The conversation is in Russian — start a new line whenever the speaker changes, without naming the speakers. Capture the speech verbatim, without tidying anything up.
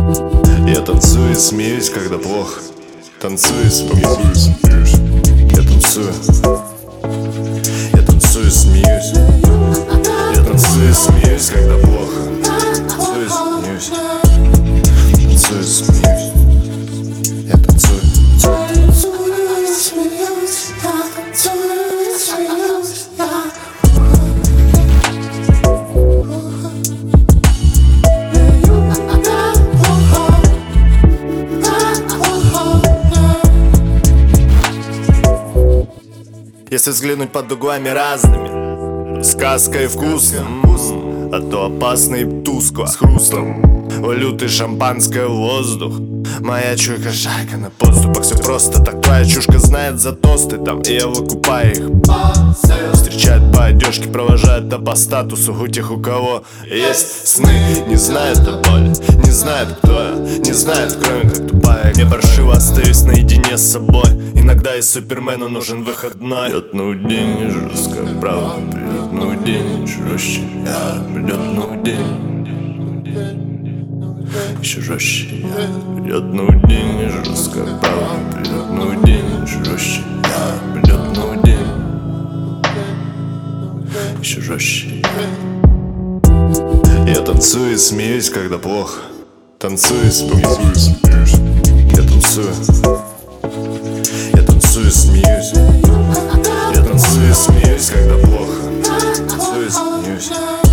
Я танцую и смеюсь, когда плохо. Танцую и смеюсь. Я танцую. Я танцую и смеюсь. Я танцую и смеюсь, когда плохо. Танцую и смеюсь. Танцую и смеюсь. Я танцую. Если взглянуть под углами разными, сказка и вкусно, м-м, а то опасно и тускло, с хрустом валюты, шампанское, воздух. Моя чуйка шайка на подступах. Все просто, так твоя чушка знает за тосты там, и я выкупаю их. Встречают по одежке, провожают по статусу. У тех, у кого есть сны, не знают о боли, не знают, кто я, не знают, кроме как тупая. Мне паршиво, остаюсь наедине с собой. Иногда и супермену нужен выходной. Придет ну день, жестко, правда. Придет ну день, жестче. Я придет ну день, еще жестче. Я придет ну день, жестко, правда. Придет ну день, жестче. Я придет ну день, еще жестче. Я танцую и смеюсь, когда плохо. Танцую и смеюсь. Я танцую. Я танцую и смеюсь. Я танцую и смеюсь, когда плохо. Танцую и смеюсь.